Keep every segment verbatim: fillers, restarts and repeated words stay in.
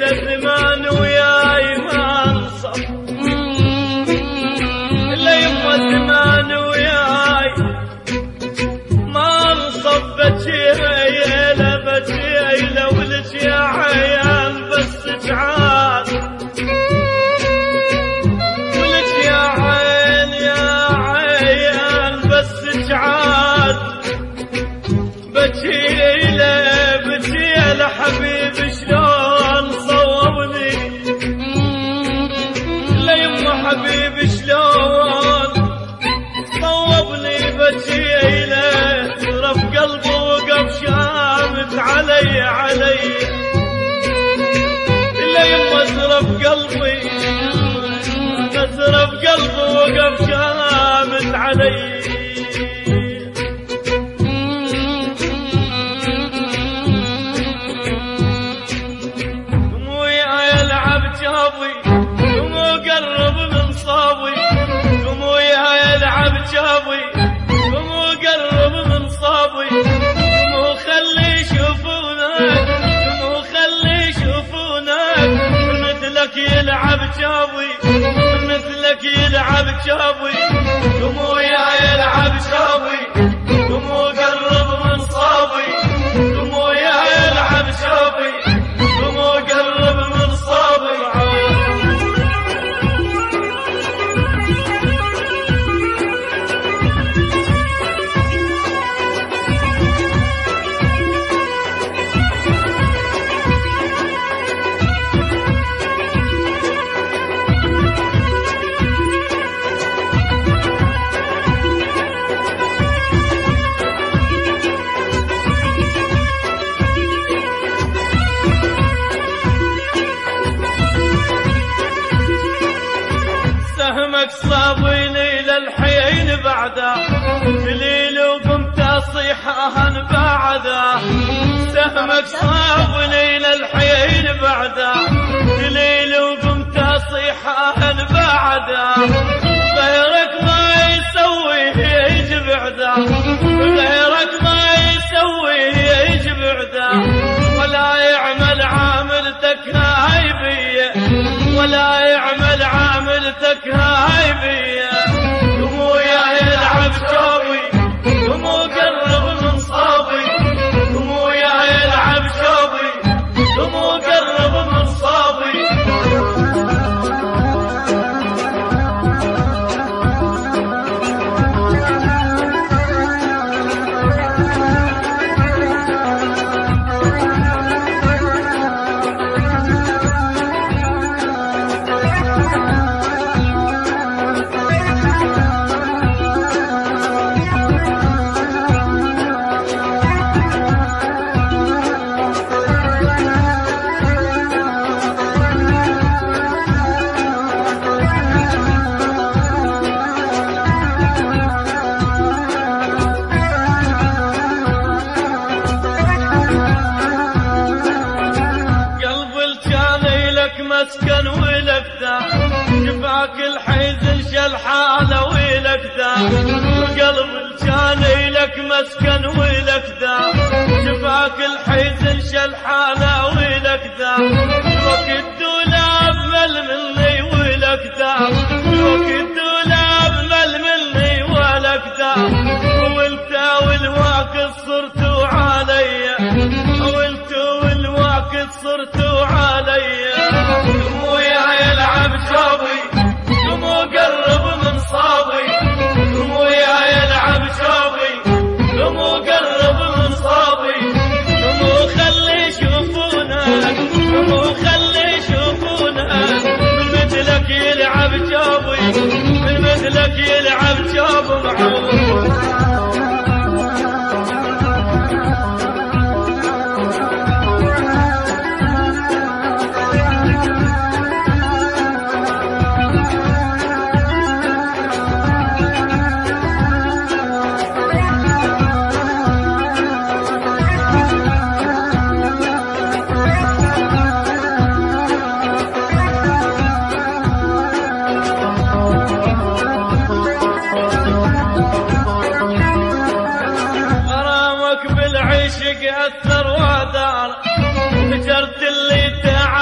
زمان وياي ما انصف، لا يما زمان وياي ما انصف. بجيله بجيله ولك يا عيال بس تعال، ولك يا عين يا عيال بس تعال. بجيله بجيله حبيبي شلون صوبني، لا يما حبيبي شلون صوبني. بجيله طرف قلبي وقف شامت علي علي، لا يما طرف قلبي طرف قلبي وقف شامت علي. قوموا قرب من صابي، قوموا يا يلعب جابي، قوموا قرب من صابي. قوموا خلي يشوفونك، قوموا خلي يشوفونك مثلك يلعب جابي، مثلك يلعب جابي. قوموا يا يلعب جابي، قوموا قرب من صابي، قوموا يا يلعب جابي، قوموا قرب من صابي. سهمك صابيني للحين بعده، قليل وقمت اصيح اهن بعده. سهمك صابني للحين بعده، قليل وقمت اصيح اهن بعده. غيرك ما يسوي يجي بعده، غيرك ما يسوي يجي بعده. ولا يعمل عاملتك هاي بيه، ولا يعمل عاملتك هاي بيه. قوموا يا يلعب شوبي، قوموا قرب من صابي، قوموا يا يلعب شوبي، قوموا قرب من صابي. مسكن ولك ذا شفاك الحزن شل حاله ولك ذا، وقلب الجاني لك مسكن ولك ذا شفاك الحزن شل حاله ولك ذا. وقت دولاب مل مني ولك ذا، وقت دولاب مل مني ولك ذا. وانت والوقت صرتوا علي، وانت والوقت صرتوا علي. قوموا يا يلعب جابي، قوموا قرب من صابي، قوموا يا يلعب جابي، قوموا قرب من صابي. قوموا خلي يشوفونك، قوموا خلي يشوفونك مثلك يلعب جابي، مثلك يلعب جابي معروف.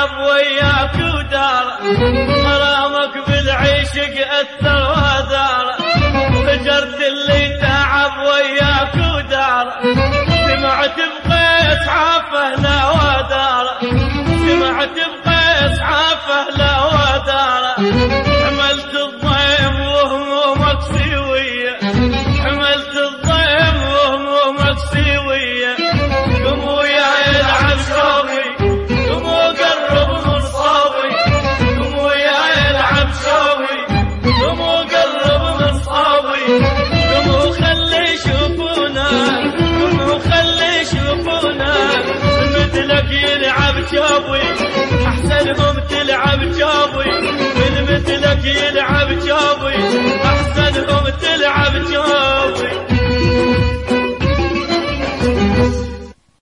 تعب وياك ودار، غرامك بالعشق أثر ودار، فجرت اللي تعب وياك ودار، سمعت بقيس عافه لا ودار، سمعت بقيس عافه لا ودار، حملت الضيم وهمومك سوية، حملت الضيم وهمومك سوية، قم ويا يلعب شوقي، قم وقرب من صوبي، قم ويا يلعب شوقي، قم وقرب من صوبي، قم وخلي يشوفونا، قم وخلي يشوفونا، مثلك يلعب شوقي، أحسنهم تلعب شوقي، من مثلك يلعب شوقي.